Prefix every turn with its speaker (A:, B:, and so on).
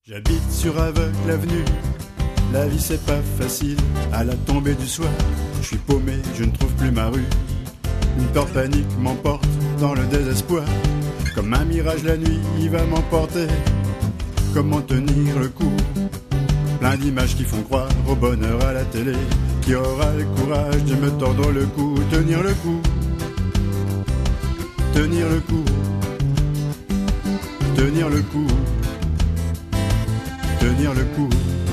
A: J'habite sur Aveugle Avenue, la vie c'est pas facile. À la tombée du soir, je suis paumé, je ne trouve plus ma rue. Une peur panique m'emporte dans le désespoir. Comme un mirage la nuit, il va m'emporter. Comment tenir le coup? Plein d'images qui font croire au bonheur à la télé. Qui aura le courage de me tordre le cou? Tenir le coup, tenir le coup, tenir le coup, tenir le coup.